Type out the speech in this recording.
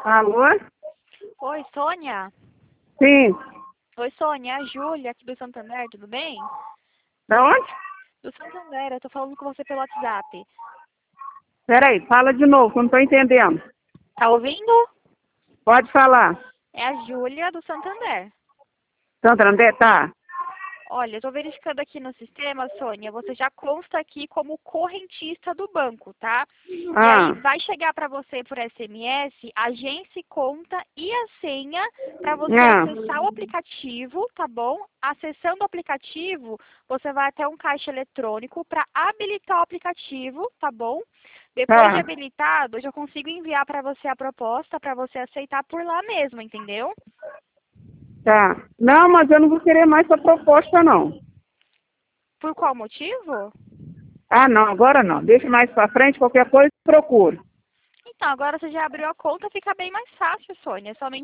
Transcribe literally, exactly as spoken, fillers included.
Alô? Oi, Sônia? Sim. Oi, Sônia, é a Júlia aqui do Santander, tudo bem? Da onde? Do Santander, eu tô falando com você pelo WhatsApp. Peraí, fala de novo, que eu não tô entendendo. Tá ouvindo? Pode falar. É a Júlia do Santander. Santander, tá? Olha, eu tô verificando aqui no sistema, Sônia, você já consta aqui como correntista do banco, tá? E aí Ah, vai chegar para você por S M S agência e conta e a senha para você ah, acessar o aplicativo, tá bom? Acessando o aplicativo, você vai até um caixa eletrônico para habilitar o aplicativo, tá bom? Depois de tá, habilitado, eu já consigo enviar para você a proposta para você aceitar por lá mesmo, entendeu? tá. Não, mas eu não vou querer mais sua proposta, não. Por qual motivo? Ah, não, agora não. Deixa mais pra frente, qualquer coisa, procuro. Então, agora você já abriu a conta, fica bem mais fácil, Sônia. É somente